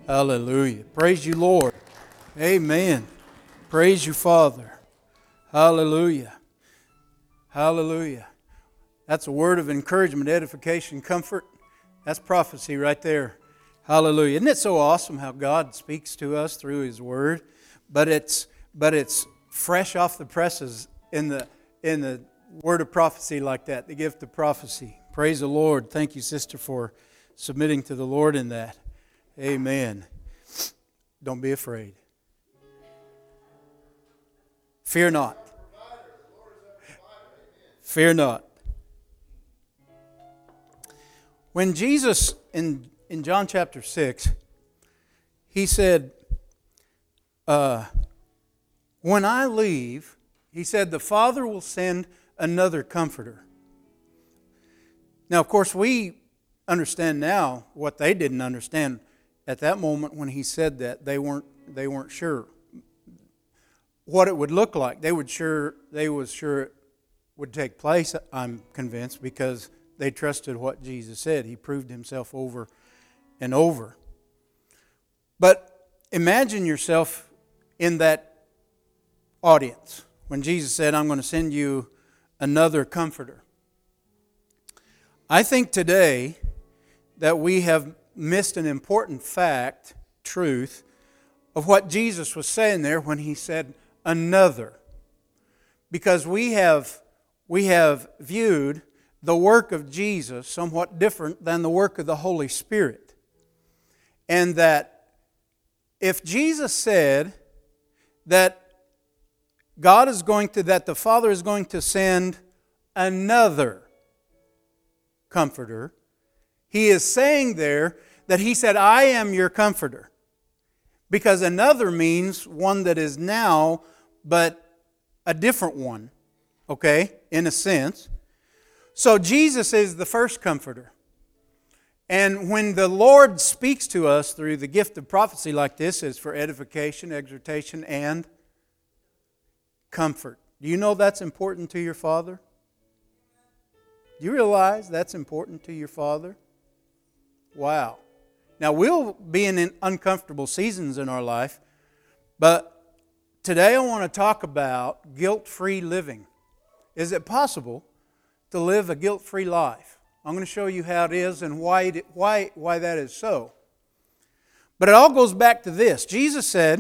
Hallelujah. Praise you, Lord. Amen. Praise you, Father. Hallelujah. Hallelujah. That's a word of encouragement, edification, comfort. That's prophecy right there. Hallelujah. Isn't it so awesome how God speaks to us through His Word? But it's fresh off the presses in the word of prophecy like that, the gift of prophecy. Praise the Lord. Thank you, sister, for submitting to the Lord in that. Amen. Don't be afraid. Fear not. Fear not. When Jesus, in John chapter 6, He said, when I leave, He said, the Father will send another Comforter. Now, of course, we understand now what they didn't understand at that moment when He said that. They weren't sure what it would look like. They was sure it would take place, I'm convinced, because they trusted what Jesus said. He proved Himself over and over. But imagine yourself in that audience when Jesus said, I'm going to send you another Comforter. I think today that we have missed an important fact, truth, of what Jesus was saying there when He said another. Because we have viewed the work of Jesus somewhat different than the work of the Holy Spirit. And that if Jesus said that that the Father is going to send another Comforter, He is saying there that He said, I am your Comforter. Because another means one that is now, but a different one, okay, in a sense. So Jesus is the first Comforter. And when the Lord speaks to us through the gift of prophecy like this, is for edification, exhortation, and comfort. Do you know that's important to your Father? Do you realize that's important to your Father? Wow. Now, we'll be in uncomfortable seasons in our life, but today I want to talk about guilt-free living. Is it possible to live a guilt-free life? I'm going to show you how it is and why that is so. But it all goes back to this. Jesus said,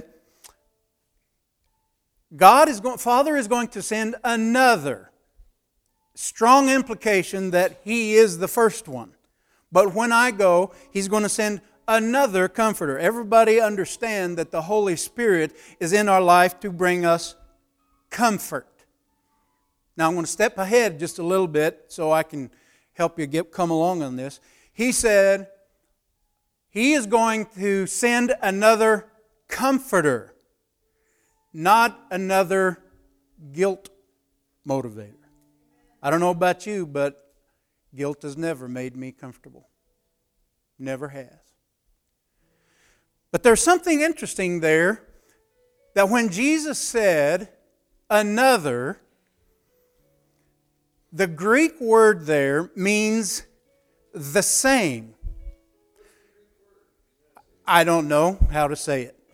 Father is going to send another. Strong implication that He is the first one. But when I go, He's going to send another Comforter. Everybody understand that the Holy Spirit is in our life to bring us comfort. Now I'm going to step ahead just a little bit so I can help you come along on this. He said He is going to send another Comforter, not another guilt motivator. I don't know about you, but guilt has never made me comfortable. Never has. But there's something interesting there that when Jesus said another, the Greek word there means the same. I don't know how to say it.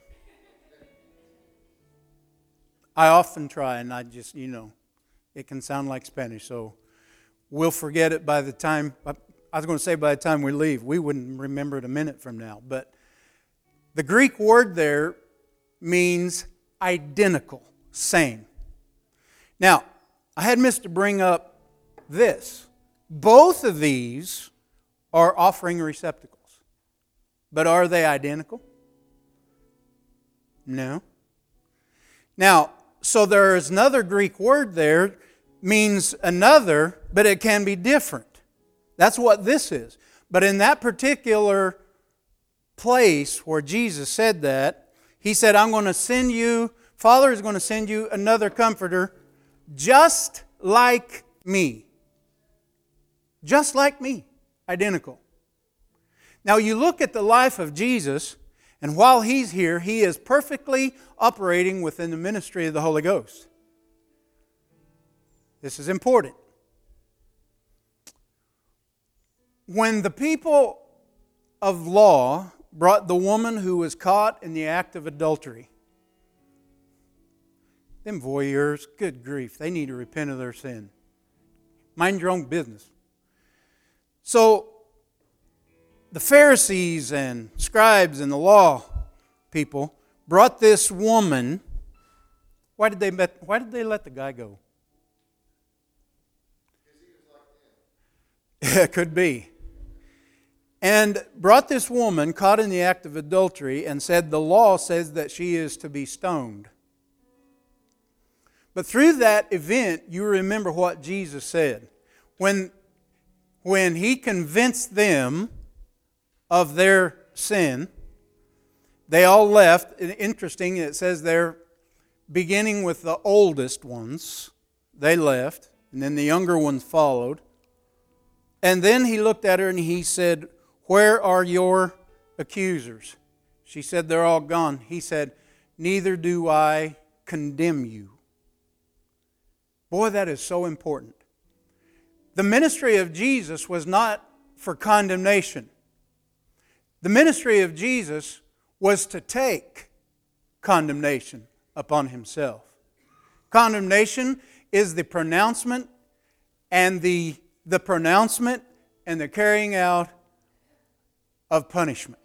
I often try and I just, it can sound like Spanish, so we'll forget it by the time, I was going to say by the time we leave. We wouldn't remember it a minute from now. But the Greek word there means identical, same. Now, I had missed to bring up this. Both of these are offering receptacles. But are they identical? No. Now, so there is another Greek word there, means another, but it can be different. That's what this is. But in that particular place where Jesus said that, He said, Father is going to send you another Comforter just like me. Just like me. Identical. Now you look at the life of Jesus, and while He's here, He is perfectly operating within the ministry of the Holy Ghost. This is important. When the people of law brought the woman who was caught in the act of adultery. Them voyeurs, good grief, they need to repent of their sin. Mind your own business. So, the Pharisees and scribes and the law people brought this woman. Why did they let the guy go? It could be. And brought this woman caught in the act of adultery and said the law says that she is to be stoned. But through that event, you remember what Jesus said. When He convinced them of their sin, they all left. Interesting, it says there, beginning with the oldest ones, they left, and then the younger ones followed. And then He looked at her and He said, "Where are your accusers?" She said, "They're all gone." He said, "Neither do I condemn you." Boy, that is so important. The ministry of Jesus was not for condemnation. The ministry of Jesus was to take condemnation upon Himself. Condemnation is the pronouncement and the pronouncement and the carrying out of punishment.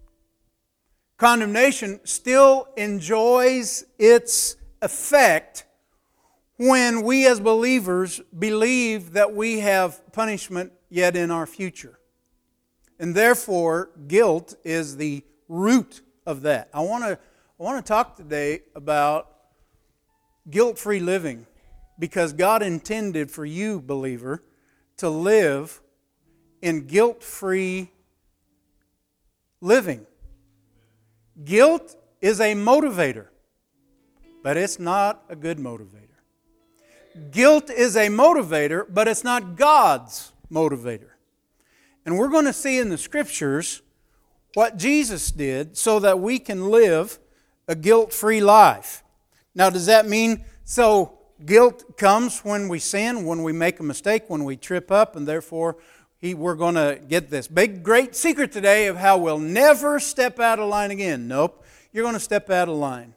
Condemnation still enjoys its effect when we as believers believe that we have punishment yet in our future. And therefore, guilt is the root of that. I want to talk today about guilt-free living, because God intended for you, believer, to live in guilt-free living. Guilt is a motivator, but it's not a good motivator. Guilt is a motivator, but it's not God's motivator. And we're going to see in the Scriptures what Jesus did so that we can live a guilt-free life. Now, does that mean so guilt comes when we sin, when we make a mistake, when we trip up, and therefore we're going to get this big, great secret today of how we'll never step out of line again? Nope. You're going to step out of line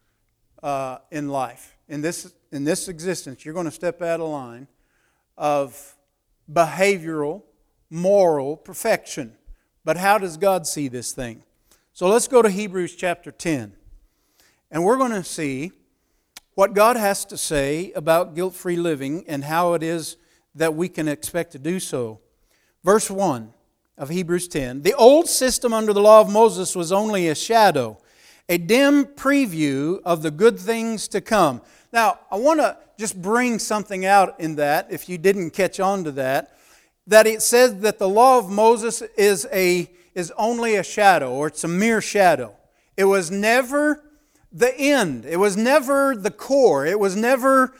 in life. In this existence, you're going to step out of line of behavioral, moral perfection. But how does God see this thing? So let's go to Hebrews chapter 10. And we're going to see what God has to say about guilt-free living and how it is that we can expect to do so. Verse 1 of Hebrews 10. The old system under the law of Moses was only a shadow, a dim preview of the good things to come. Now, I want to just bring something out in that, if you didn't catch on to that it says that the law of Moses is only a shadow, or it's a mere shadow. It was never the end. It was never the core. It was never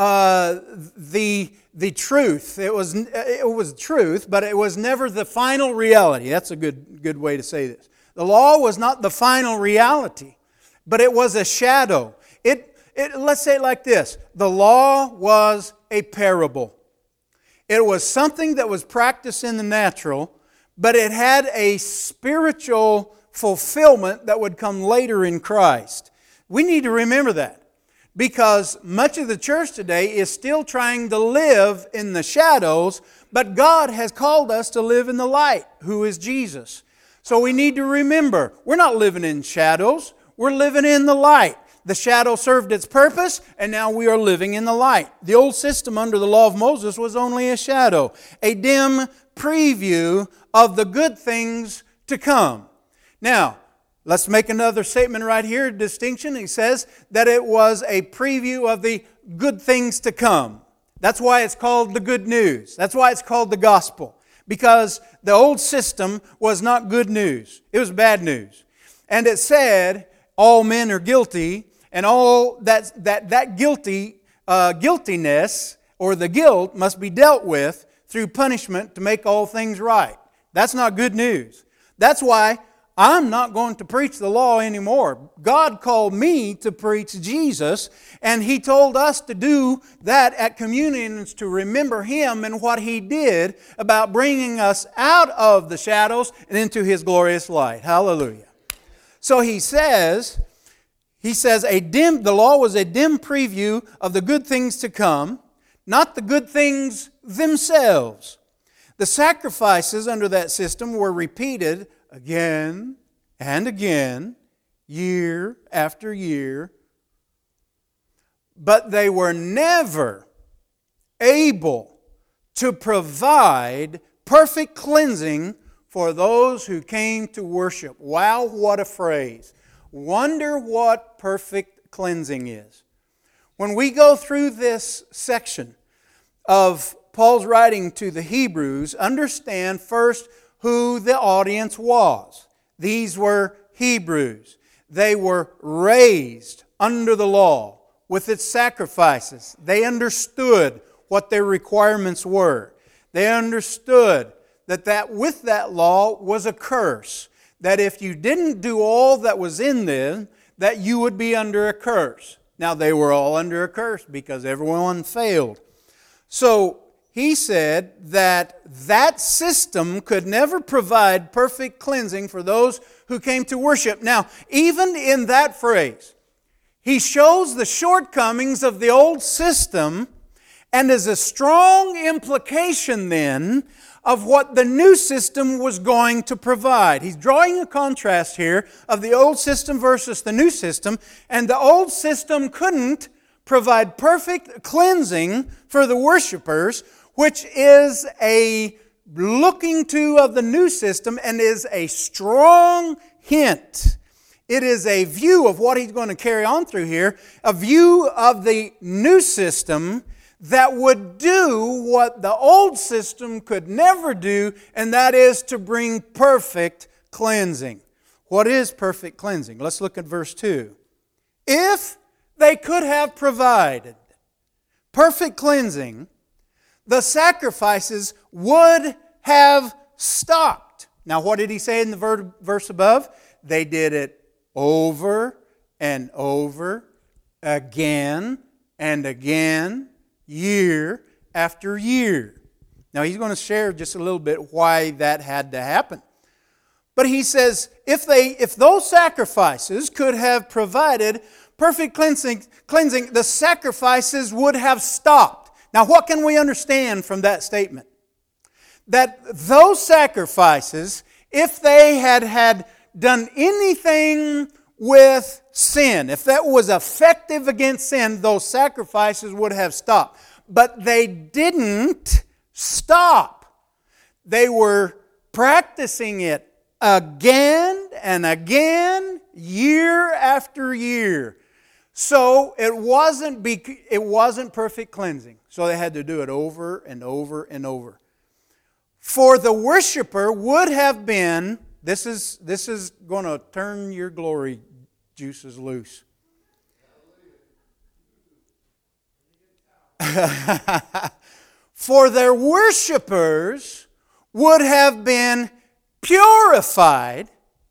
the truth. It was truth, but it was never the final reality. That's a good way to say this. The law was not the final reality, but it was a shadow. Let's say it like this. The law was a parable. It was something that was practiced in the natural, but it had a spiritual fulfillment that would come later in Christ. We need to remember that, because much of the church today is still trying to live in the shadows, but God has called us to live in the light, who is Jesus. So we need to remember, we're not living in shadows, we're living in the light. The shadow served its purpose, and now we are living in the light. The old system under the law of Moses was only a shadow, a dim preview of the good things to come. Now, let's make another statement right here, a distinction. He says that it was a preview of the good things to come. That's why it's called the good news. That's why it's called the gospel. Because the old system was not good news. It was bad news. And it said all men are guilty, and all that guiltiness or the guilt must be dealt with through punishment to make all things right. That's not good news. That's why I'm not going to preach the law anymore. God called me to preach Jesus, and He told us to do that at communions to remember Him and what He did about bringing us out of the shadows and into His glorious light. Hallelujah. So He says, the law was a dim preview of the good things to come, not the good things themselves. The sacrifices under that system were repeated again and again, year after year, but they were never able to provide perfect cleansing for those who came to worship. Wow, what a phrase. Wonder what perfect cleansing is. When we go through this section of Paul's writing to the Hebrews, understand first who the audience was. These were Hebrews. They were raised under the law with its sacrifices. They understood what their requirements were. They understood that with that law was a curse. That if you didn't do all that was in there, that you would be under a curse. Now they were all under a curse because everyone failed. So he said that system could never provide perfect cleansing for those who came to worship. Now, even in that phrase, he shows the shortcomings of the old system and is a strong implication then of what the new system was going to provide. He's drawing a contrast here of the old system versus the new system, and the old system couldn't provide perfect cleansing for the worshipers, which is a looking to of the new system and is a strong hint. It is a view of what he's going to carry on through here, a view of the new system that would do what the old system could never do, and that is to bring perfect cleansing. What is perfect cleansing? Let's look at verse 2. If they could have provided perfect cleansing, the sacrifices would have stopped. Now, what did he say in the verse above? They did it over and over, again and again, year after year. Now, he's going to share just a little bit why that had to happen. But he says, if those sacrifices could have provided perfect cleansing, the sacrifices would have stopped. Now, what can we understand from that statement? That those sacrifices, if they had done anything with sin, if that was effective against sin, those sacrifices would have stopped. But they didn't stop. They were practicing it again and again, year after year. So it wasn't perfect cleansing. So they had to do it over and over and over. For the worshiper would have been, this is going to turn your glory juices loose. For their worshipers would have been purified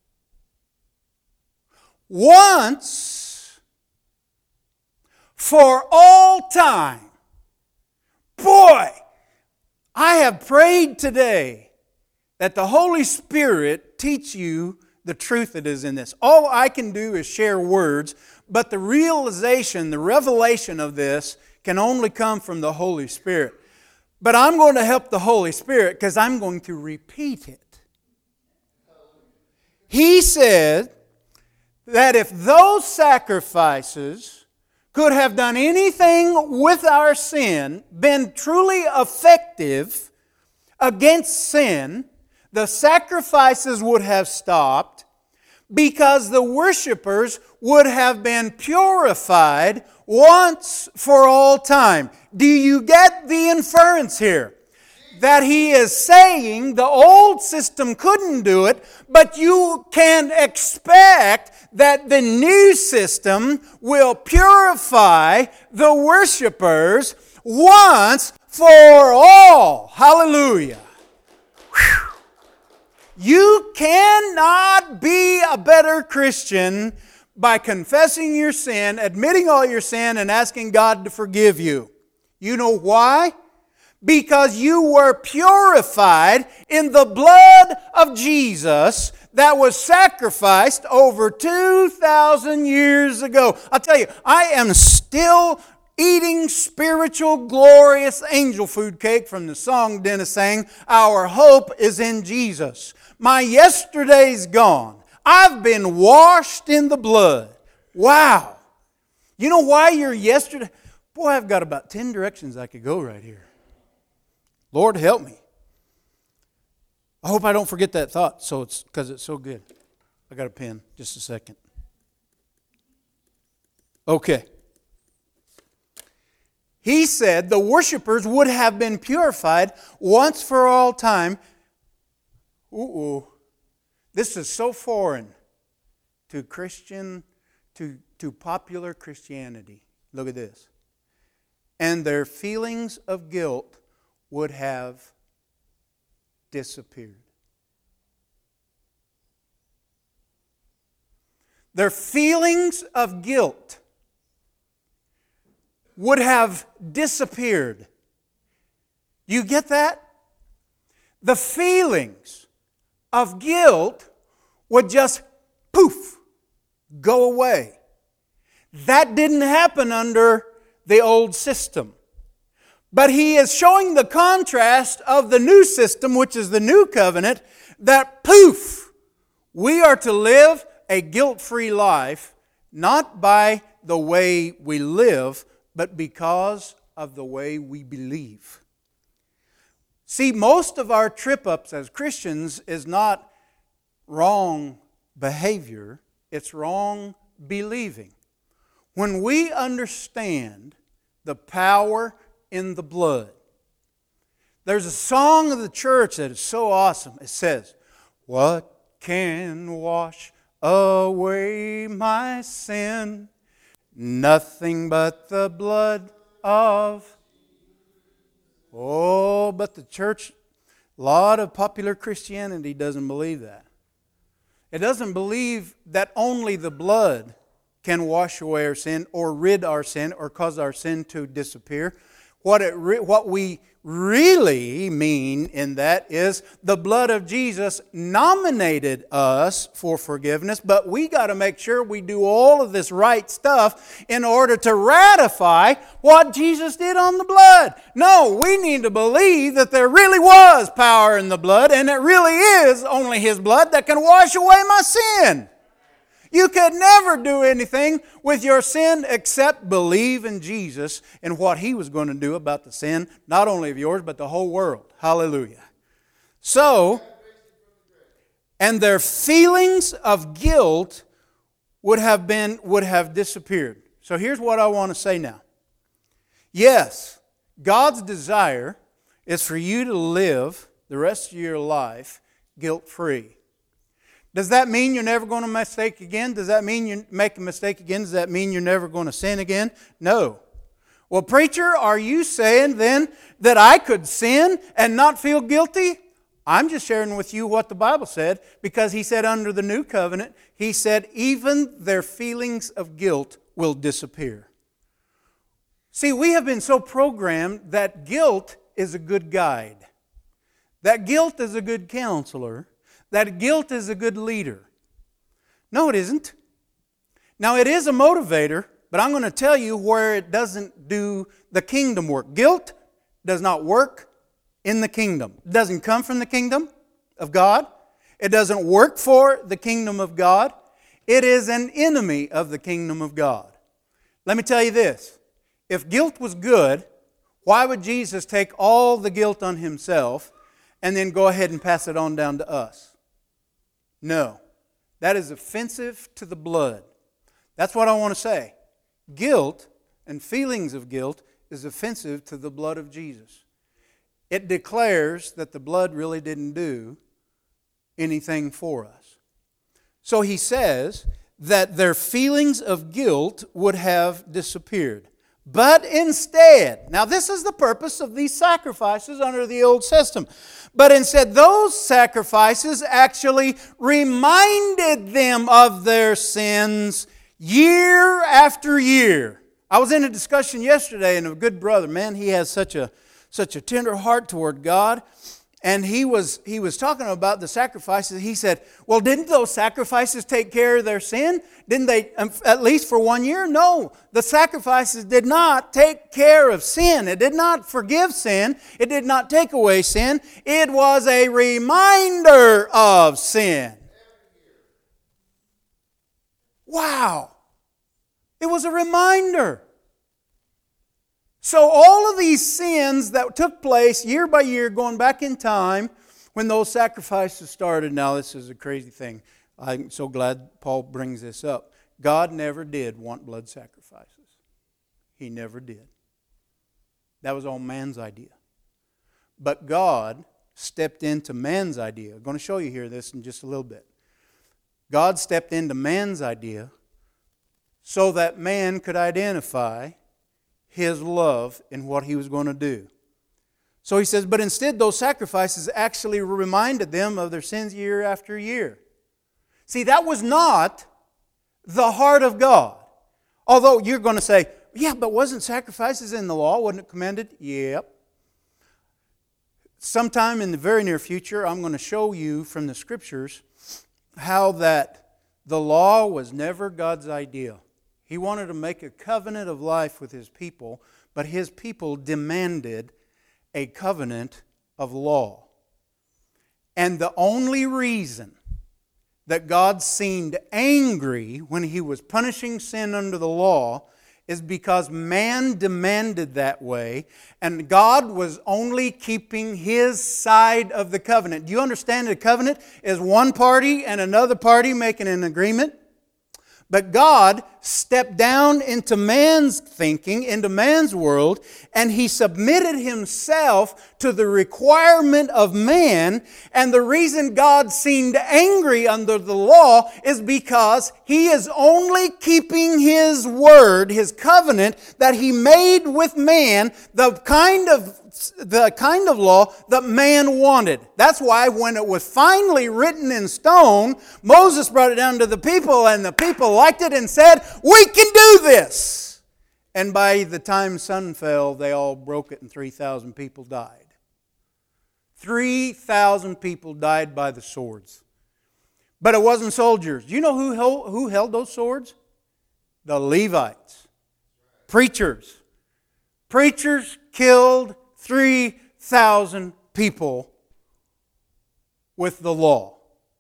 once for all time. Boy, I have prayed today that the Holy Spirit teach you the truth that is in this. All I can do is share words, but the realization, the revelation of this can only come from the Holy Spirit. But I'm going to help the Holy Spirit because I'm going to repeat it. He said that if those sacrifices could have done anything with our sin, been truly effective against sin, the sacrifices would have stopped because the worshipers would have been purified once for all time. Do you get the inference here? That he is saying the old system couldn't do it, but you can expect that the new system will purify the worshipers once for all. Hallelujah. Whew. You cannot be a better Christian by confessing your sin, admitting all your sin, and asking God to forgive you. You know why? Because you were purified in the blood of Jesus that was sacrificed over 2,000 years ago. I'll tell you, I am still eating spiritual, glorious angel food cake from the song Dennis sang, Our Hope is in Jesus. My yesterday's gone. I've been washed in the blood. Wow. You know why your yesterday... Boy, I've got about 10 directions I could go right here. Lord, help me. I hope I don't forget that thought because it's so good. I got a pen. Just a second. Okay. He said the worshipers would have been purified once for all time. This is so foreign to to popular Christianity. Look at this. And their feelings of guilt would have disappeared. Their feelings of guilt would have disappeared. You get that? The feelings of guilt would just poof, go away. That didn't happen under the old system. But he is showing the contrast of the new system, which is the new covenant, that poof, we are to live a guilt-free life, not by the way we live, but because of the way we believe. See, most of our trip-ups as Christians is not wrong behavior, it's wrong believing. When we understand the power in the blood, there's a song of the church that is so awesome. It says, what can wash away my sin? Nothing but the blood of... Oh, but the church, a lot of popular Christianity doesn't believe that. It doesn't believe that only the blood can wash away our sin or rid our sin or cause our sin to disappear. What we really mean in that is the blood of Jesus nominated us for forgiveness, but we got to make sure we do all of this right stuff in order to ratify what Jesus did on the blood. No, we need to believe that there really was power in the blood, and it really is only His blood that can wash away my sin. You could never do anything with your sin except believe in Jesus and what He was going to do about the sin, not only of yours, but the whole world. Hallelujah. So, and their feelings of guilt would have disappeared. So here's what I want to say now. Yes, God's desire is for you to live the rest of your life guilt-free. Does that mean you're never going to mistake again? Does that mean you make a mistake again? Does that mean you're never going to sin again? No. Well, preacher, are you saying then that I could sin and not feel guilty? I'm just sharing with you what the Bible said, because He said under the new covenant, He said even their feelings of guilt will disappear. See, we have been so programmed that guilt is a good guide. That guilt is a good counselor. That guilt is a good leader. No, it isn't. Now, it is a motivator, but I'm going to tell you where it doesn't do the kingdom work. Guilt does not work in the kingdom. It doesn't come from the kingdom of God. It doesn't work for the kingdom of God. It is an enemy of the kingdom of God. Let me tell you this. If guilt was good, why would Jesus take all the guilt on Himself and then go ahead and pass it on down to us? No, that is offensive to the blood. That's what I want to say. Guilt and feelings of guilt is offensive to the blood of Jesus. It declares that the blood really didn't do anything for us. So He says that their feelings of guilt would have disappeared. But instead, now this is the purpose of these sacrifices under the Old System. But instead, those sacrifices actually reminded them of their sins year after year. I was in a discussion yesterday, and a good brother, man, he has such a tender heart toward God. And he was talking about the sacrifices. He said, well, didn't those sacrifices take care of their sin? Didn't they, at least for 1 year? No, the sacrifices did not take care of sin. It did not forgive sin. It did not take away sin. It was a reminder of sin. Wow. It was a reminder. So all of these sins that took place year by year, going back in time, when those sacrifices started. Now this is a crazy thing. I'm so glad Paul brings this up. God never did want blood sacrifices. He never did. That was all man's idea. But God stepped into man's idea. I'm going to show you here this in just a little bit. God stepped into man's idea so that man could identify His love in what He was going to do. So he says, but instead those sacrifices actually reminded them of their sins year after year. See, that was not the heart of God. Although you're going to say, yeah, but wasn't sacrifices in the law? Wasn't it commanded? Yep. Sometime in the very near future, I'm going to show you from the Scriptures how that the law was never God's idea. He wanted to make a covenant of life with His people, but His people demanded a covenant of law. And the only reason that God seemed angry when He was punishing sin under the law is because man demanded that way, and God was only keeping His side of the covenant. Do you understand that a covenant is one party and another party making an agreement? But God stepped down into man's thinking, into man's world, and He submitted Himself to the requirement of man. And the reason God seemed angry under the law is because He is only keeping His word, His covenant that He made with man, the kind of law that man wanted. That's why when it was finally written in stone, Moses brought it down to the people, and the people liked it and said, we can do this. And by the time sun fell, they all broke it and 3,000 people died. 3,000 people died by the swords. But it wasn't soldiers. Do you know who held those swords? The Levites. Preachers. Preachers killed 3,000 people with the law.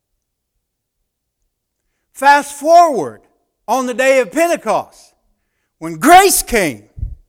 Fast forward on the day of Pentecost, when grace came,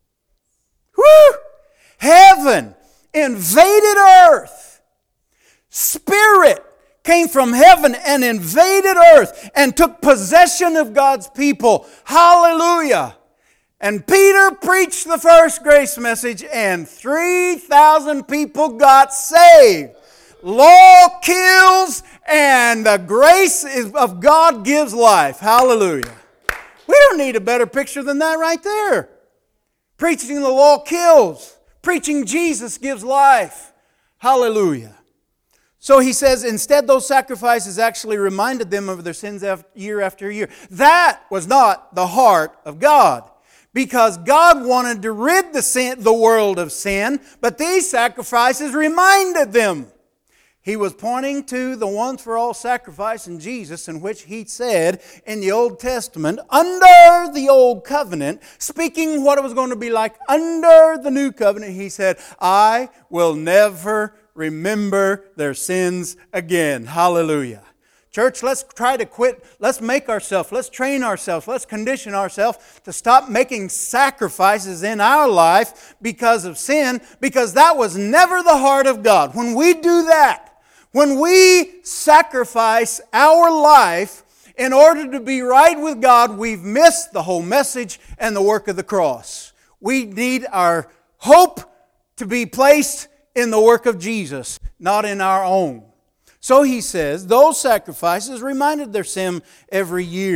heaven invaded earth. Spirit came from heaven and invaded earth and took possession of God's people. Hallelujah! And Peter preached the first grace message, and 3,000 people got saved. Law kills, and the grace of God gives life. Hallelujah. We don't need a better picture than that right there. Preaching the law kills. Preaching Jesus gives life. Hallelujah. So he says, instead those sacrifices actually reminded them of their sins year after year. That was not the heart of God. Because God wanted to rid the world of sin, but these sacrifices reminded them. He was pointing to the once-for-all sacrifice in Jesus, in which He said in the Old Testament, under the Old Covenant, speaking what it was going to be like under the New Covenant, He said, I will never remember their sins again. Hallelujah. Church, let's try to quit. Let's train ourselves, let's condition ourselves to stop making sacrifices in our life because of sin, because that was never the heart of God. When we do that, when we sacrifice our life in order to be right with God, we've missed the whole message and the work of the cross. We need our hope to be placed in the work of Jesus, not in our own. So he says, those sacrifices reminded their sin every year.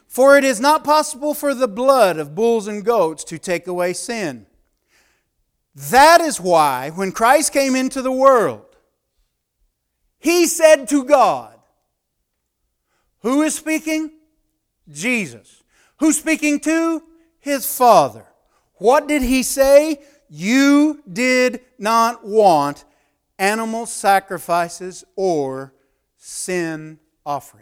For it is not possible for the blood of bulls and goats to take away sin. That is why, when Christ came into the world, He said to God, who is speaking? Jesus. Who's speaking to? His Father. What did He say? You did not want animal sacrifices or sin offerings.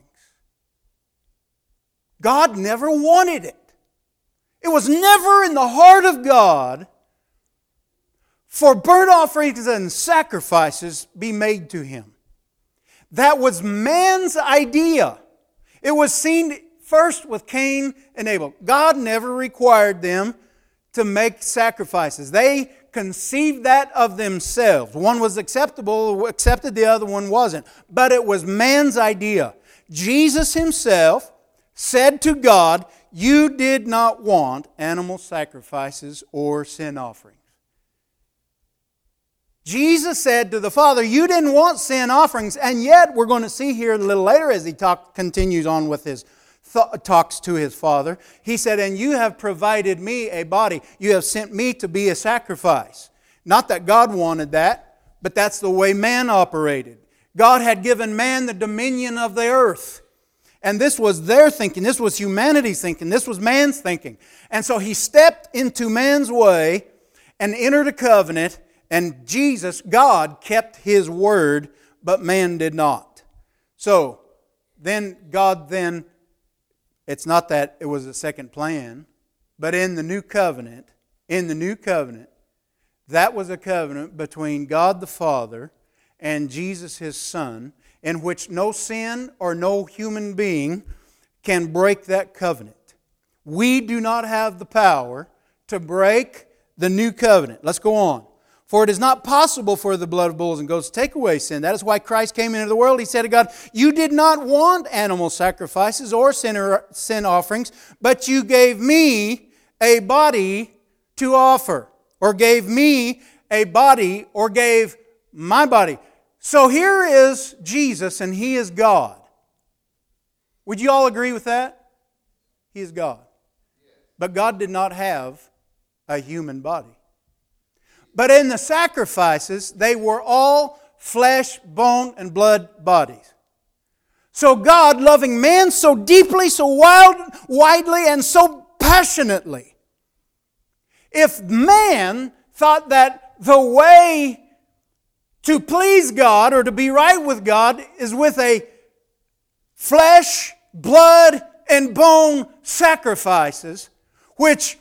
God never wanted it. It was never in the heart of God for burnt offerings and sacrifices be made to Him. That was man's idea. It was seen first with Cain and Abel. God never required them to make sacrifices. They conceived that of themselves. One was accepted, the other one wasn't. But it was man's idea. Jesus Himself said to God, you did not want animal sacrifices or sin offerings. Jesus said to the Father, you didn't want sin offerings, and yet we're going to see here a little later as He continues on with His talks to His Father. He said, and you have provided me a body. You have sent me to be a sacrifice. Not that God wanted that, but that's the way man operated. God had given man the dominion of the earth. And this was their thinking. This was humanity's thinking. This was man's thinking. And so He stepped into man's way and entered a covenant. And Jesus, God, kept His word, but man did not. So, God, it's not that it was a second plan, but in the new covenant, that was a covenant between God the Father and Jesus His Son, in which no sin or no human being can break that covenant. We do not have the power to break the new covenant. Let's go on. For it is not possible for the blood of bulls and goats to take away sin. That is why Christ came into the world. He said to God, you did not want animal sacrifices or sin offerings, but you gave me a body to offer. Or gave me a body, or gave my body. So here is Jesus, and He is God. Would you all agree with that? He is God. But God did not have a human body. But in the sacrifices, they were all flesh, bone, and blood bodies. So God, loving man so deeply, so widely, and so passionately, if man thought that the way to please God or to be right with God is with a flesh, blood, and bone sacrifices, which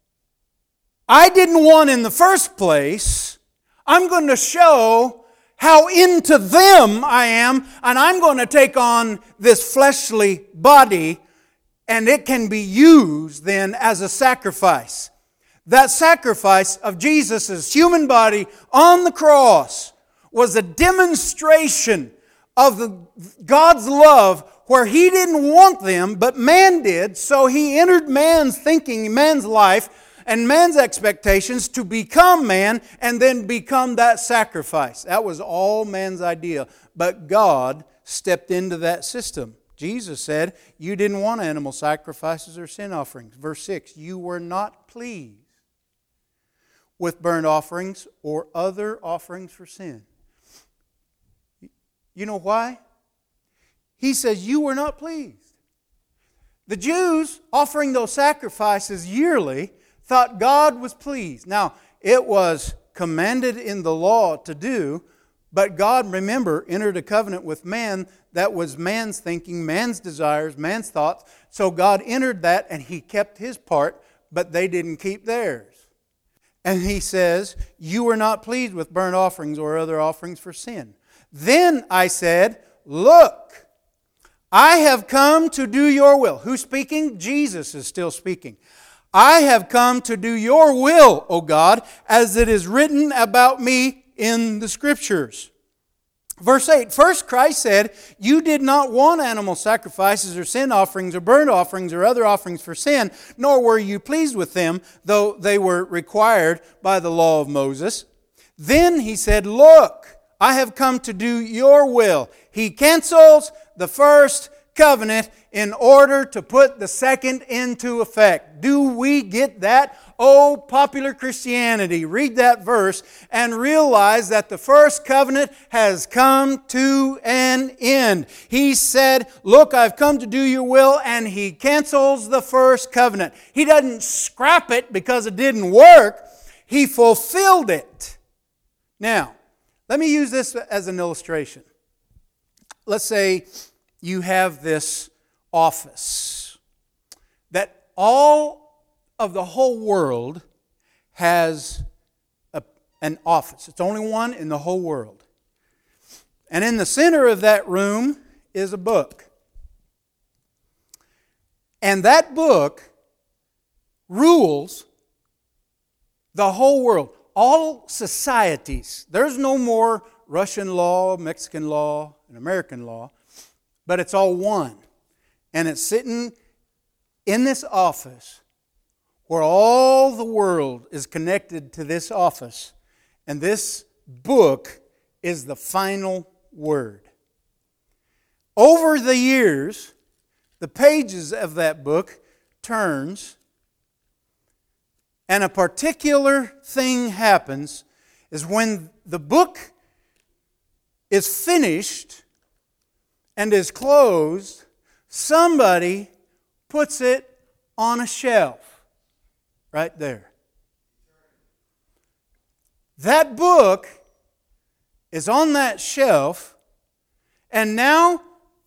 I didn't want in the first place, I'm going to show how into them I am, and I'm going to take on this fleshly body, and it can be used then as a sacrifice. That sacrifice of Jesus' human body on the cross was a demonstration of God's love where He didn't want them, but man did. So He entered man's thinking, man's life, and man's expectations to become man and then become that sacrifice. That was all man's idea. But God stepped into that system. Jesus said, you didn't want animal sacrifices or sin offerings. Verse 6, you were not pleased with burnt offerings or other offerings for sin. You know why? He says, you were not pleased. The Jews offering those sacrifices yearly thought God was pleased. Now, it was commanded in the law to do, but God, remember, entered a covenant with man that was man's thinking, man's desires, man's thoughts. So God entered that and He kept His part, but they didn't keep theirs. And He says, you were not pleased with burnt offerings or other offerings for sin. Then I said, look, I have come to do your will. Who's speaking? Jesus is still speaking. I have come to do your will, O God, as it is written about me in the Scriptures. Verse 8, first Christ said, you did not want animal sacrifices or sin offerings or burnt offerings or other offerings for sin, nor were you pleased with them, though they were required by the law of Moses. Then He said, look, I have come to do your will. He cancels the first covenant in order to put the second into effect. Do we get that? Oh, popular Christianity, read that verse and realize that the first covenant has come to an end. He said, look, I've come to do your will, and He cancels the first covenant. He doesn't scrap it because it didn't work. He fulfilled it. Now, let me use this as an illustration. Let's say you have this office that all of the whole world has an office. It's only one in the whole world. And in the center of that room is a book. And that book rules the whole world. All societies. There's no more Russian law, Mexican law, and American law, but it's all one. And it's sitting in this office where all the world is connected to this office. And this book is the final word. Over the years, the pages of that book turns, and a particular thing happens is when the book is finished and is closed, somebody puts it on a shelf right there. That book is on that shelf, and now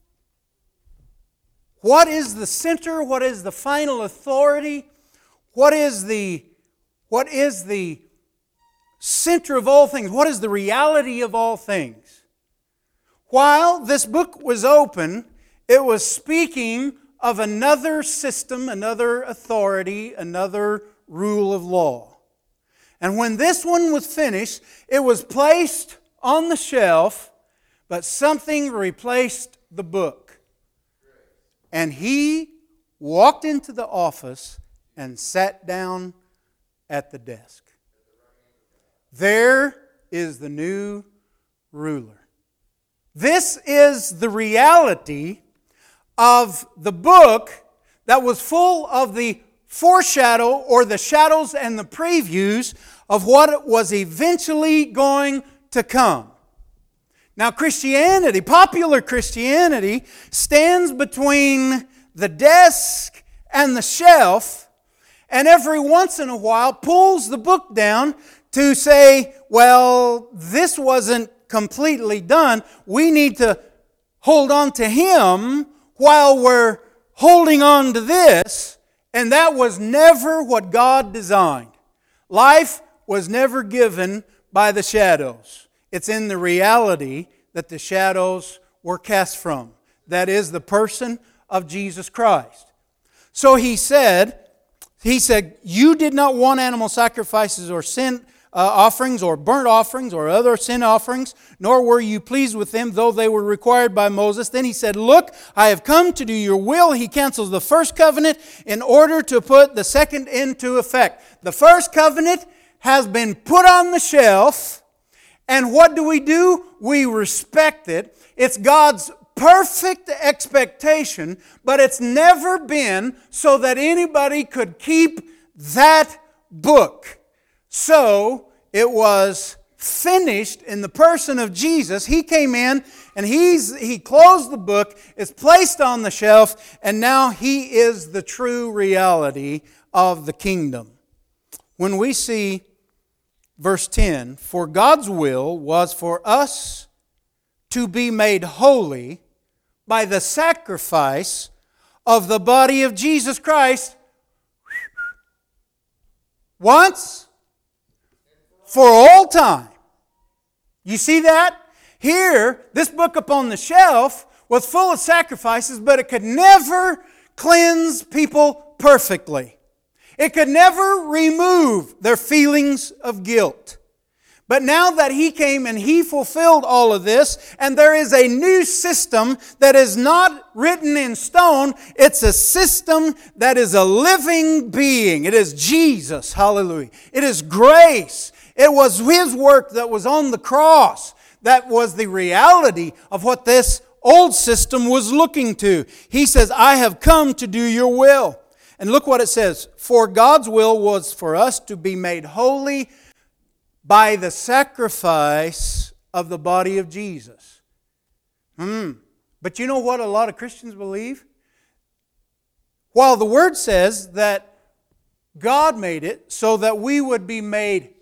what is the center? What is the final authority? What is the center of all things? What is the reality of all things? While this book was open, it was speaking of another system, another authority, another rule of law. And when this one was finished, it was placed on the shelf, but something replaced the book. And he walked into the office and sat down at the desk. There is the new ruler. This is the reality of the book that was full of the foreshadow or the shadows and the previews of what was eventually going to come. Now, Christianity, popular Christianity, stands between the desk and the shelf, and every once in a while pulls the book down to say, well, this wasn't completely done. We need to hold on to Him while we're holding on to this. And that was never what God designed. Life was never given by the shadows. It's in the reality that the shadows were cast from. That is the person of Jesus Christ. So He said, you did not want animal sacrifices or sin offerings or burnt offerings or other sin offerings, nor were you pleased with them, though they were required by Moses. Then He said, look, I have come to do your will. He cancels the first covenant in order to put the second into effect. The first covenant has been put on the shelf, and what do? We respect it. It's God's perfect expectation, but it's never been so that anybody could keep that book. So it was finished in the person of Jesus. He came in and he closed the book, it's placed on the shelf, and now He is the true reality of the kingdom. When we see verse 10, for God's will was for us to be made holy by the sacrifice of the body of Jesus Christ once for all time. You see that? Here, this book upon the shelf was full of sacrifices, but it could never cleanse people perfectly. It could never remove their feelings of guilt. But now that He came and He fulfilled all of this, and there is a new system that is not written in stone, it's a system that is a living being. It is Jesus, hallelujah. It is grace. It was His work that was on the cross that was the reality of what this old system was looking to. He says, I have come to do your will. And look what it says. For God's will was for us to be made holy by the sacrifice of the body of Jesus. But you know what a lot of Christians believe? While the Word says that God made it so that we would be made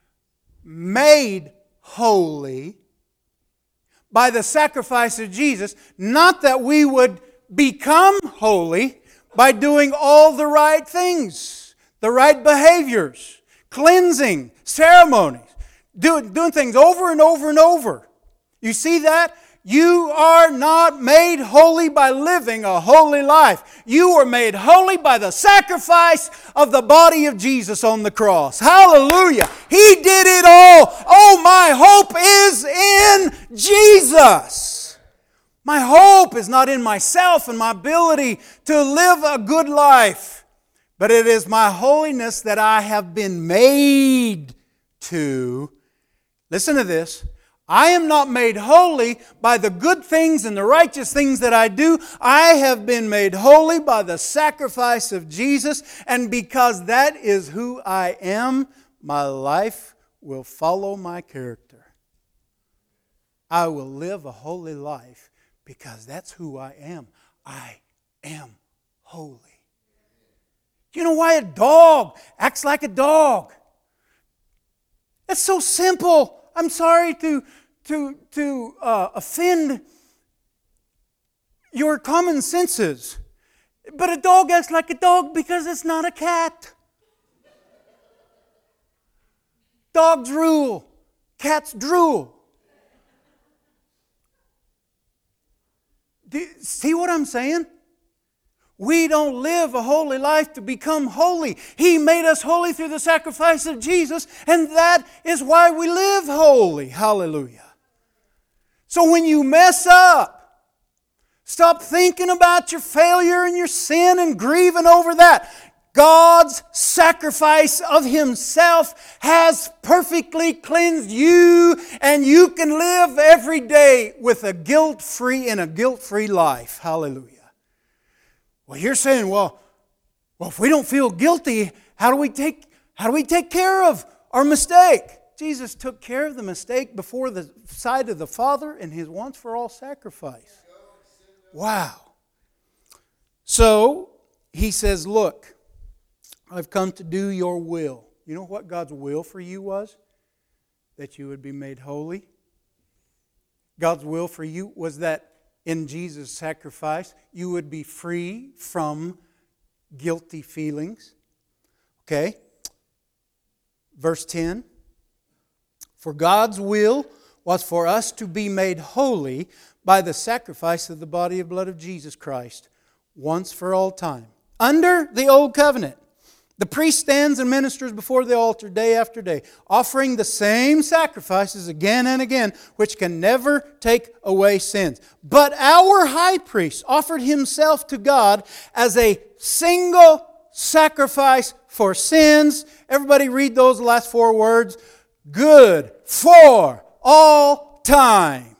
holy by the sacrifice of Jesus, not that we would become holy by doing all the right things, the right behaviors, cleansing, ceremonies, doing things over and over and over. You see that? You are not made holy by living a holy life. You are made holy by the sacrifice of the body of Jesus on the cross. Hallelujah! He did it all. Oh, my hope is in Jesus. My hope is not in myself and my ability to live a good life, but it is my holiness that I have been made to. Listen to this. I am not made holy by the good things and the righteous things that I do. I have been made holy by the sacrifice of Jesus. And because that is who I am, my life will follow my character. I will live a holy life because that's who I am. I am holy. You know why a dog acts like a dog? It's so simple. I'm sorry to offend your common senses, but a dog acts like a dog because it's not a cat. Dogs rule, cats drool. Do you see what I'm saying? We don't live a holy life to become holy. He made us holy through the sacrifice of Jesus, and that is why we live holy. Hallelujah. So when you mess up, stop thinking about your failure and your sin and grieving over that. God's sacrifice of Himself has perfectly cleansed you, and you can live every day with a guilt-free life. Hallelujah. Well, you're saying, well, if we don't feel guilty, how do we take care of our mistake? Jesus took care of the mistake before the sight of the Father in His once-for-all sacrifice. Wow. So, He says, look, I've come to do your will. You know what God's will for you was? That you would be made holy. God's will for you was that in Jesus' sacrifice, you would be free from guilty feelings. Okay? Verse 10. For God's will was for us to be made holy by the sacrifice of the body and blood of Jesus Christ, once for all time. Under the old covenant, the priest stands and ministers before the altar day after day, offering the same sacrifices again and again, which can never take away sins. But our high priest offered himself to God as a single sacrifice for sins. Everybody read those last four words. Good for all time.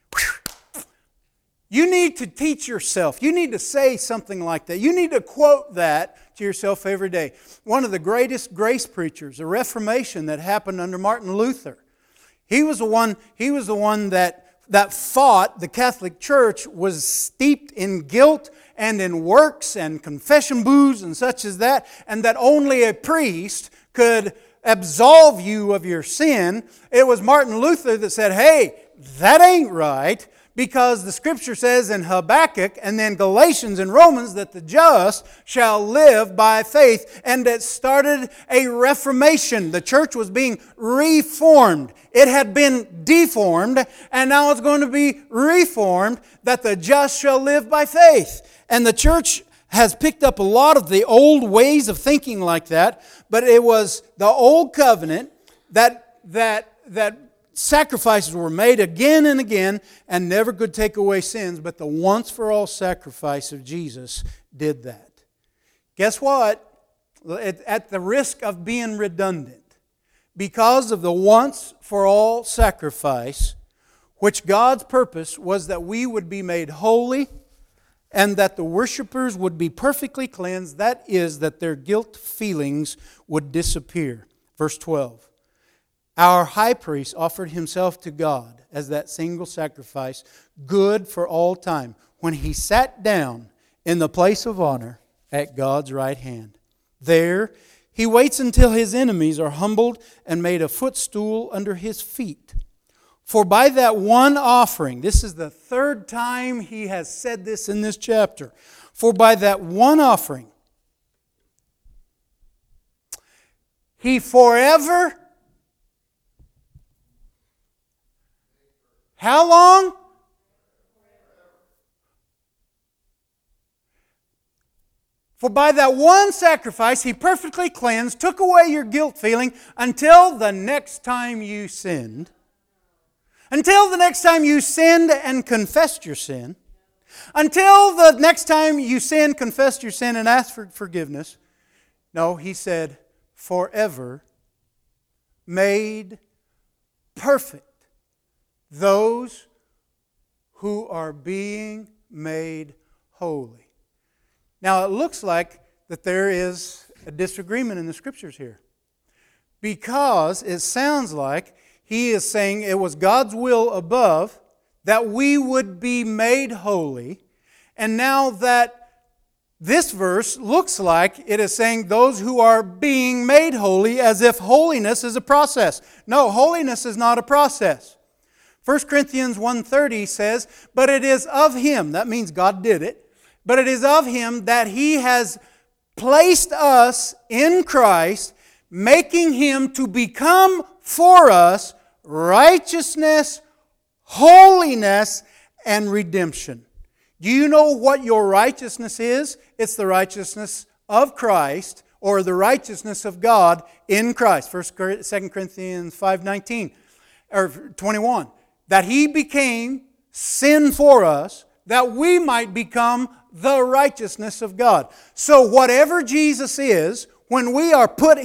You need to teach yourself. You need to say something like that. You need to quote that to yourself every day. One of the greatest grace preachers, a Reformation that happened under Martin Luther. He was the one that fought the Catholic Church, was steeped in guilt and in works and confession booze and such as that, and that only a priest could absolve you of your sin. It was Martin Luther that said, hey, that ain't right. Because the Scripture says in Habakkuk and then Galatians and Romans that the just shall live by faith. And it started a reformation. The church was being reformed. It had been deformed, and now it's going to be reformed, that the just shall live by faith. And the church has picked up a lot of the old ways of thinking like that, but it was the old covenant that sacrifices were made again and again and never could take away sins, but the once-for-all sacrifice of Jesus did that. Guess what? At the risk of being redundant, because of the once-for-all sacrifice, which God's purpose was that we would be made holy and that the worshipers would be perfectly cleansed. That is, that their guilt feelings would disappear. Verse 12. Our high priest offered himself to God as that single sacrifice, good for all time, when he sat down in the place of honor at God's right hand. There, he waits until his enemies are humbled and made a footstool under his feet. For by that one offering, this is the third time he has said this in this chapter. For by that one offering, he forever, how long? For by that one sacrifice, he perfectly cleansed, took away your guilt feeling until the next time you sinned. Until the next time you sinned and confessed your sin. Until the next time you sinned, confessed your sin, and asked for forgiveness. No, he said, forever made perfect those who are being made holy. Now, it looks like that there is a disagreement in the Scriptures here. Because it sounds like he is saying it was God's will above that we would be made holy. And now that this verse looks like it is saying those who are being made holy, as if holiness is a process. No, holiness is not a process. 1 Corinthians 1:30 says, but it is of Him, that means God did it, but it is of Him that He has placed us in Christ, making Him to become for us righteousness, holiness, and redemption. Do you know what your righteousness is? It's the righteousness of Christ, or the righteousness of God in Christ. 2 Corinthians 5:19 or 21. That He became sin for us, that we might become the righteousness of God. So whatever Jesus is, when we are put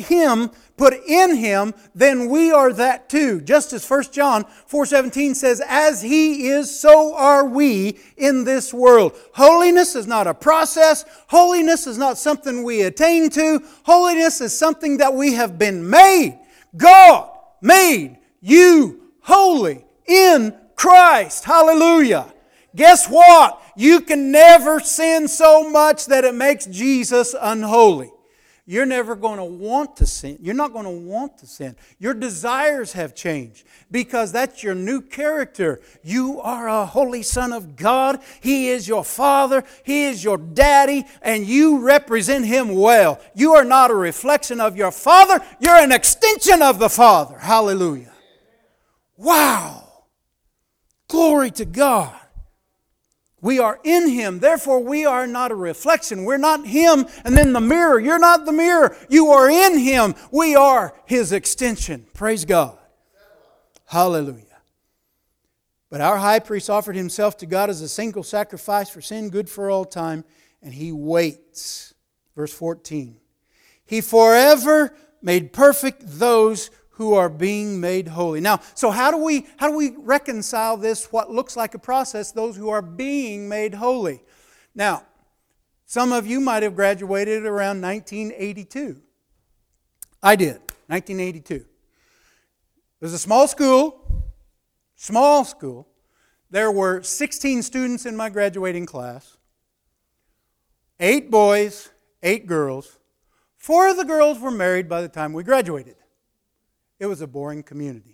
in Him, then we are that too. Just as 1 John 4:17 says, as He is, so are we in this world. Holiness is not a process. Holiness is not something we attain to. Holiness is something that we have been made. God made you holy in Christ. Hallelujah. Guess what? You can never sin so much that it makes Jesus unholy. You're never going to want to sin. You're not going to want to sin. Your desires have changed because that's your new character. You are a holy son of God. He is your Father. He is your daddy, and you represent Him well. You are not a reflection of your Father. You're an extension of the Father. Hallelujah. Wow. Glory to God. We are in Him. Therefore, we are not a reflection. We're not Him and then the mirror. You're not the mirror. You are in Him. We are His extension. Praise God. Hallelujah. But our high priest offered himself to God as a single sacrifice for sin, good for all time, and He waits. Verse 14. He forever made perfect those who are being made holy. Now, so how do we reconcile this, what looks like a process, those who are being made holy? Now, some of you might have graduated around 1982. I did, 1982. It was a small school. There were 16 students in my graduating class. 8 boys, 8 girls. 4 of the girls were married by the time we graduated. It was a boring community.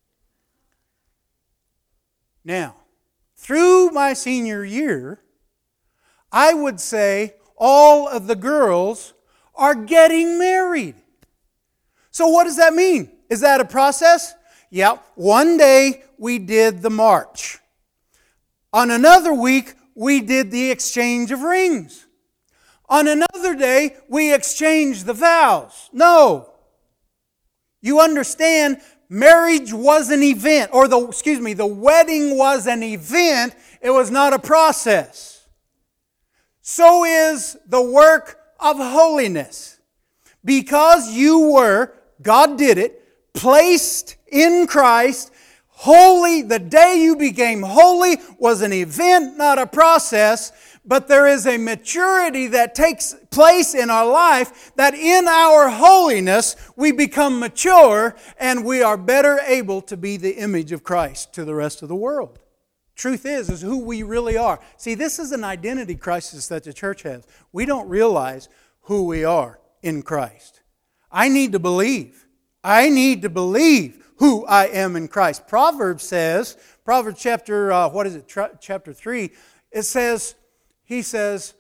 Now, through my senior year, I would say all of the girls are getting married. So what does that mean? Is that a process? Yeah. One day we did the march. On another week, we did the exchange of rings. On another day, we exchanged the vows. No. You understand, marriage was an event, or the wedding was an event. It was not a process. So is the work of holiness. Because you were, God did it, placed in Christ, Holy, the day you became holy was an event, not a process. But there is a maturity that takes place in our life that in our holiness we become mature and we are better able to be the image of Christ to the rest of the world. Truth is who we really are. See, this is an identity crisis that the church has. We don't realize who we are in Christ. I need to believe. I need to believe who I am in Christ. Proverbs chapter, chapter 3, it says, he says,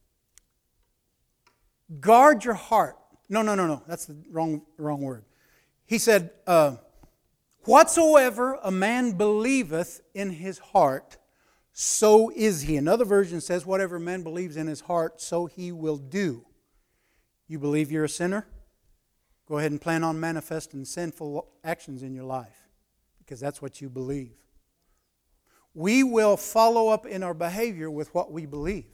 guard your heart. No. That's the wrong word. He said, whatsoever a man believeth in his heart, so is he. Another version says, whatever a man believes in his heart, so he will do. You believe you're a sinner? Go ahead and plan on manifesting sinful actions in your life, because that's what you believe. We will follow up in our behavior with what we believe.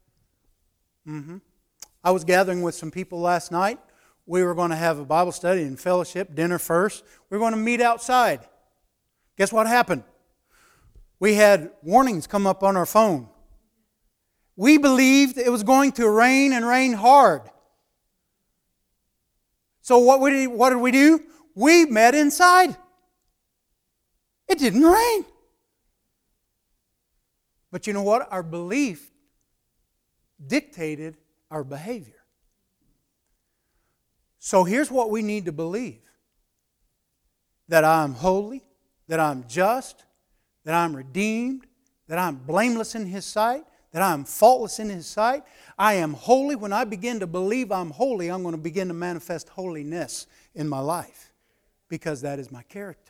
I was gathering with some people last night. We were going to have a Bible study and fellowship, dinner first. We were going to meet outside. Guess what happened? We had warnings come up on our phone. We believed it was going to rain and rain hard. So what did we do? We met inside. It didn't rain. But you know what? Our belief dictated our behavior. So here's what we need to believe. That I'm holy, that I'm just, that I'm redeemed, that I'm blameless in His sight, that I'm faultless in His sight. I am holy. When I begin to believe I'm holy, I'm going to begin to manifest holiness in my life, because that is my character.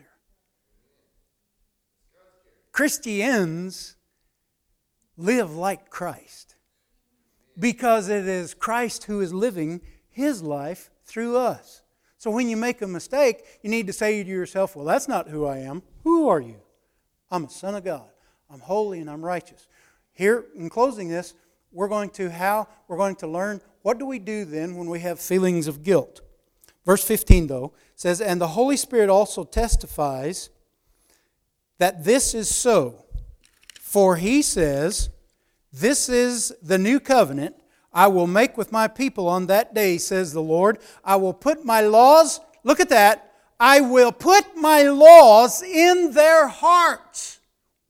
Christians live like Christ, because it is Christ who is living His life through us. So when you make a mistake, you need to say to yourself, well, that's not who I am. Who are you? I'm a son of God. I'm holy and I'm righteous. Here, in closing this, we're going to learn, what do we do then when we have feelings of guilt? Verse 15, though, says, and the Holy Spirit also testifies that this is so. For He says, this is the new covenant I will make with my people on that day, says the Lord. I will put my laws, look at that, I will put my laws in their hearts.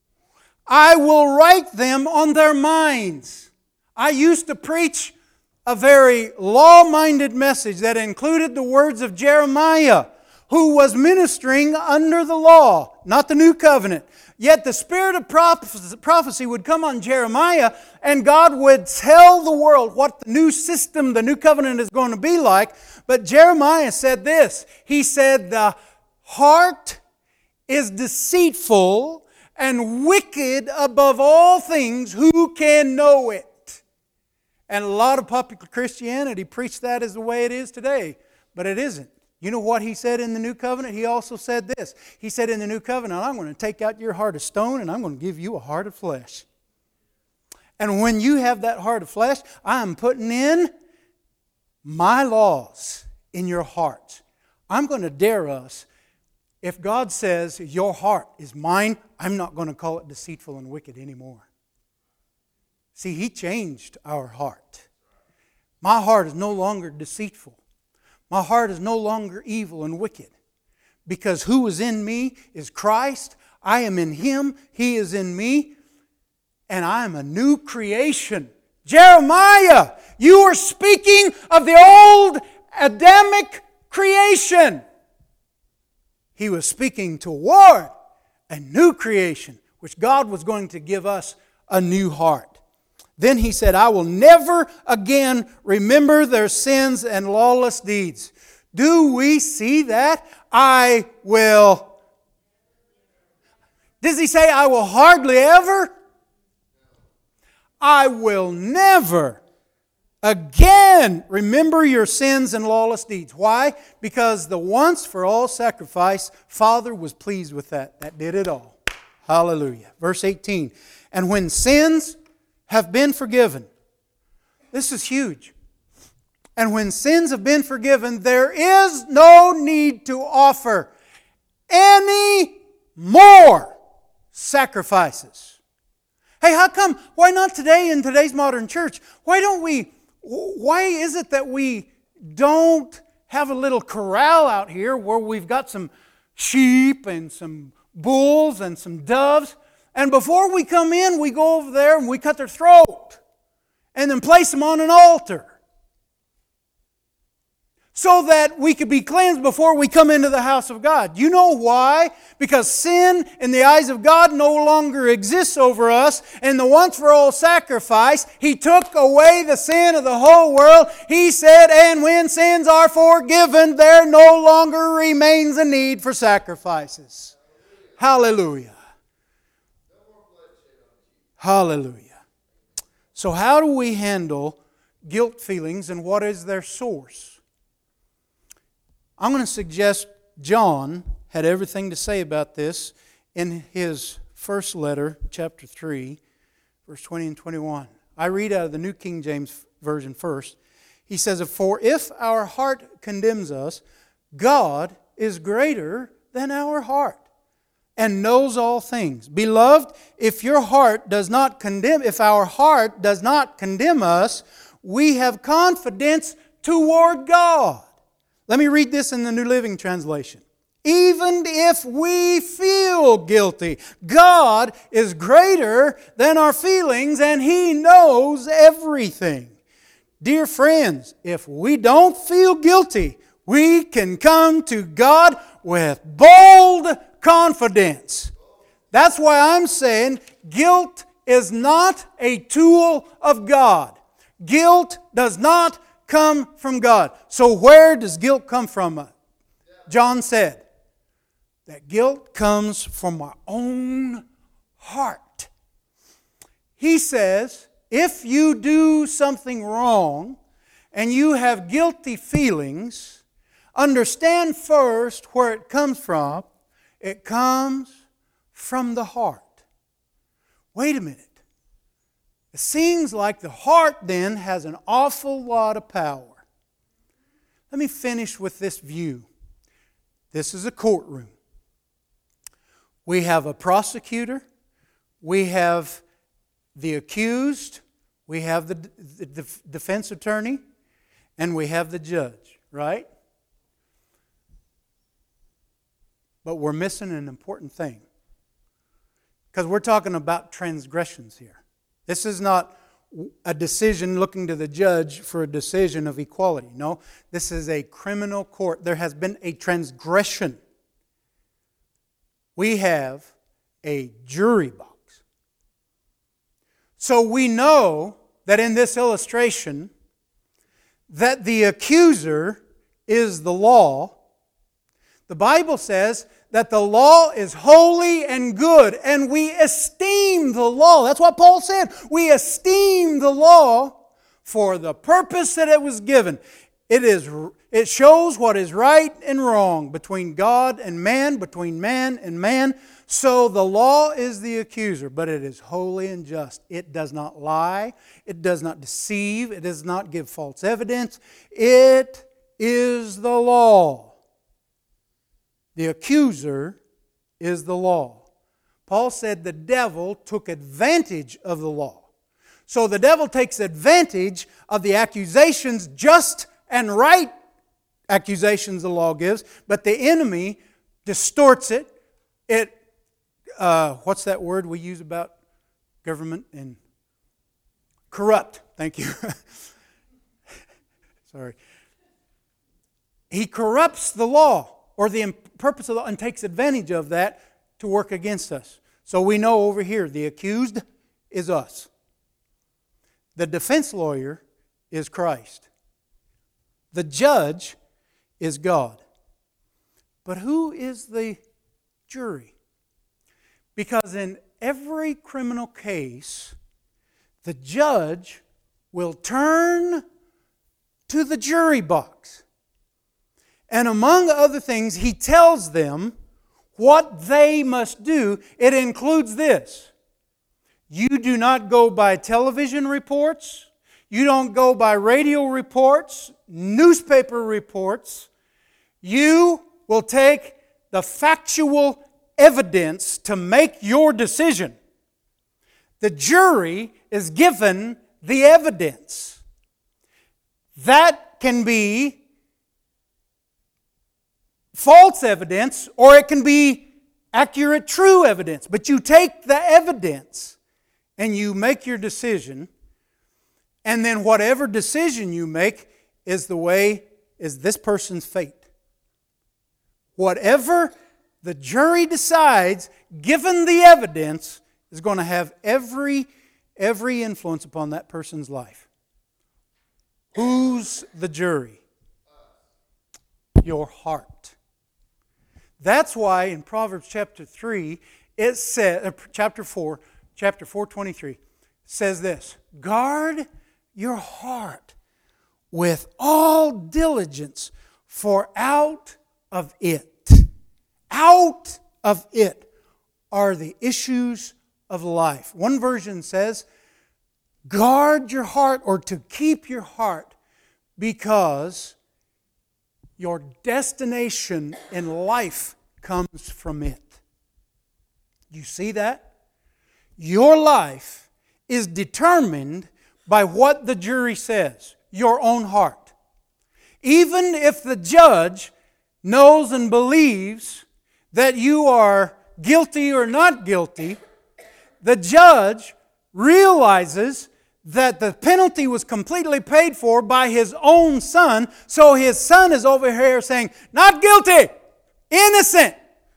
I will write them on their minds. I used to preach a very law-minded message that included the words of Jeremiah, who was ministering under the law, not the new covenant. Yet the spirit of prophecy would come on Jeremiah, and God would tell the world what the new system, the new covenant is going to be like. But Jeremiah said this. He said, the heart is deceitful and wicked above all things. Who can know it? And a lot of popular Christianity preach that as the way it is today. But it isn't. You know what He said in the New Covenant? He also said this. He said in the New Covenant, I'm going to take out your heart of stone and I'm going to give you a heart of flesh. And when you have that heart of flesh, I'm putting in my laws in your heart. I'm going to dare us. If God says your heart is mine, I'm not going to call it deceitful and wicked anymore. See, He changed our heart. My heart is no longer deceitful. My heart is no longer evil and wicked, because who is in me is Christ. I am in Him. He is in me. And I am a new creation. Jeremiah, you are speaking of the old Adamic creation. He was speaking toward a new creation, which God was going to give us a new heart. Then He said, I will never again remember their sins and lawless deeds. Do we see that? I will. Does He say, I will hardly ever? I will never again remember your sins and lawless deeds. Why? Because the once for all sacrifice, Father was pleased with that. That did it all. Hallelujah. Verse 18. And when sins have been forgiven. This is huge. And when sins have been forgiven, there is no need to offer any more sacrifices. Hey, how come? Why not today in today's modern church? Why is it that we don't have a little corral out here where we've got some sheep and some bulls and some doves, and before we come in, we go over there and we cut their throat and then place them on an altar so that we could be cleansed before we come into the house of God. You know why? Because sin in the eyes of God no longer exists over us. And the once-for-all sacrifice, He took away the sin of the whole world. He said, and when sins are forgiven, there no longer remains a need for sacrifices. Hallelujah. Hallelujah. So how do we handle guilt feelings and what is their source? I'm going to suggest John had everything to say about this in his first letter, chapter 3, verse 20 and 21. I read out of the New King James Version first. He says, "For if our heart condemns us, God is greater than our heart and knows all things. Beloved, if our heart does not condemn us, we have confidence toward God." Let me read this in the New Living Translation. Even if we feel guilty, God is greater than our feelings and He knows everything. Dear friends, if we don't feel guilty, we can come to God with bold confidence. That's why I'm saying guilt is not a tool of God. Guilt does not come from God. So where does guilt come from? John said that guilt comes from our own heart. He says, if you do something wrong and you have guilty feelings, understand first where it comes from. It comes from the heart. Wait a minute. It seems like the heart then has an awful lot of power. Let me finish with this view. This is a courtroom. We have a prosecutor, we have the accused, we have the defense attorney, and we have the judge, right? But we're missing an important thing. Because we're talking about transgressions here. This is not a decision looking to the judge for a decision of equality. No, this is a criminal court. There has been a transgression. We have a jury box. So we know that in this illustration that the accuser is the law. The Bible says that the law is holy and good, and we esteem the law. That's what Paul said. We esteem the law for the purpose that it was given. It shows what is right and wrong between God and man, between man and man. So the law is the accuser, but it is holy and just. It does not lie. It does not deceive. It does not give false evidence. It is the law. The accuser is the law. Paul said the devil took advantage of the law. So the devil takes advantage of the accusations, just and right accusations the law gives, but the enemy distorts it. What's that word we use about government? And corrupt. Thank you. Sorry. He corrupts the law, or the purpose of the law, and takes advantage of that to work against us. So we know over here, the accused is us. The defense lawyer is Christ. The judge is God. But who is the jury? Because in every criminal case, the judge will turn to the jury box. And among other things, he tells them what they must do. It includes this. You do not go by television reports. You don't go by radio reports, newspaper reports. You will take the factual evidence to make your decision. The jury is given the evidence. That can be false evidence, or it can be accurate, true evidence. But you take the evidence and you make your decision, and then whatever decision you make is this person's fate. Whatever the jury decides, given the evidence, is going to have every influence upon that person's life. Who's the jury? Your heart. That's why in Proverbs chapter 3, it says, chapter 4:23, says this: guard your heart with all diligence, for out of it are the issues of life. One version says, guard your heart, or to keep your heart, because your destination in life comes from it. You see that? Your life is determined by what the jury says, your own heart. Even if the judge knows and believes that you are guilty or not guilty, the judge realizes that the penalty was completely paid for by his own son, so his son is over here saying, not guilty, innocent,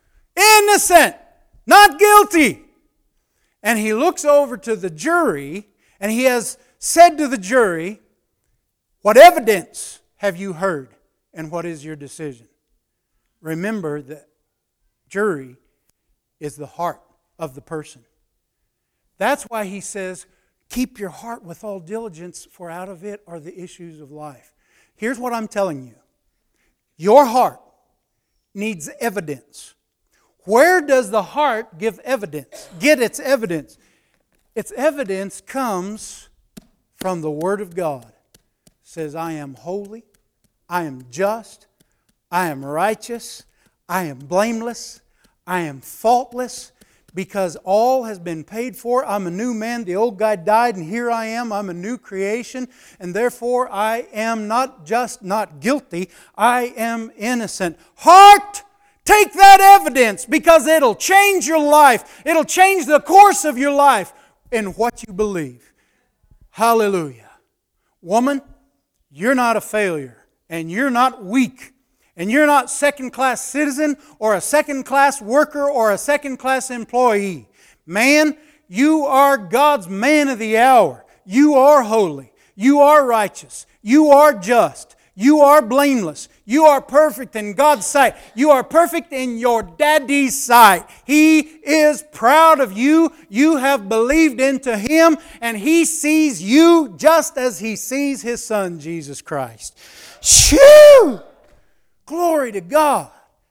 not guilty. And he looks over to the jury, and he has said to the jury, what evidence have you heard, and what is your decision? Remember that jury is the heart of the person. That's why he says, keep your heart with all diligence, for out of it are the issues of life. Here's what I'm telling you. Your heart needs evidence. Where does the heart get its evidence? Its evidence comes from the Word of God. It says, I am holy, I am just, I am righteous, I am blameless, I am faultless, because all has been paid for. I'm a new man. The old guy died, and here I am. I'm a new creation, and therefore I am not just not guilty, I am innocent. Heart, take that evidence, because it'll change your life. It'll change the course of your life in what you believe. Hallelujah. Woman, you're not a failure, and you're not weak. And you're not second-class citizen or a second-class worker or a second-class employee. Man, you are God's man of the hour. You are holy. You are righteous. You are just. You are blameless. You are perfect in God's sight. You are perfect in your daddy's sight. He is proud of you. You have believed into Him, and He sees you just as He sees His Son, Jesus Christ. Shoo! Glory to God.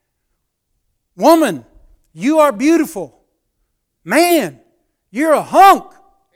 Woman, you are beautiful. Man, you're a hunk.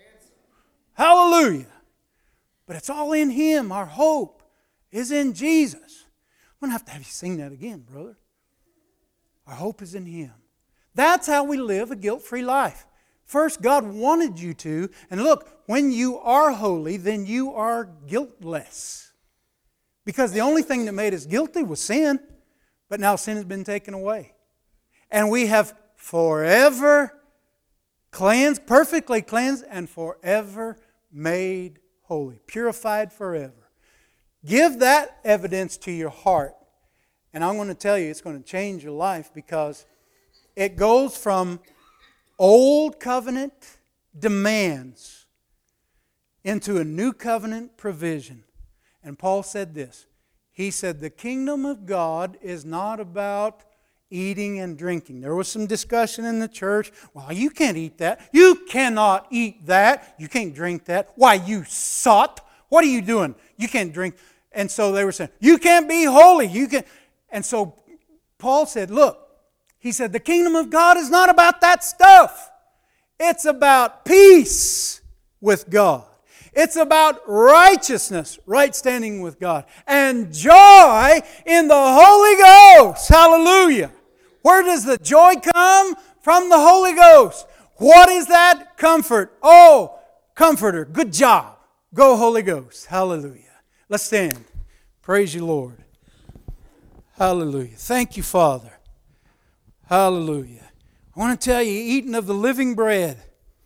Hallelujah. But it's all in Him. Our hope is in Jesus. I'm going to have you sing that again, brother. Our hope is in Him. That's how we live a guilt-free life. First, God wanted you to. And look, when you are holy, then you are guiltless. Because the only thing that made us guilty was sin. But now sin has been taken away. And we have forever cleansed, perfectly cleansed, and forever made holy. Purified forever. Give that evidence to your heart. And I'm going to tell you, it's going to change your life, because it goes from old covenant demands into a new covenant provision. And Paul said this. He said, the kingdom of God is not about eating and drinking. There was some discussion in the church. Well, you can't eat that. You cannot eat that. You can't drink that. Why, you sot? What are you doing? You can't drink. And so they were saying, you can't be holy. You can. And so Paul said, look, he said, the kingdom of God is not about that stuff. It's about peace with God. It's about righteousness, right standing with God, and joy in the Holy Ghost. Hallelujah. Where does the joy come? From the Holy Ghost. What is that? Comfort. Oh, Comforter. Good job. Go, Holy Ghost. Hallelujah. Let's stand. Praise you, Lord. Hallelujah. Thank you, Father. Hallelujah. I want to tell you, eating of the living bread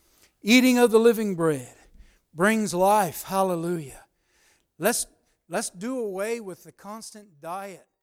brings life. Hallelujah. Let's do away with the constant diet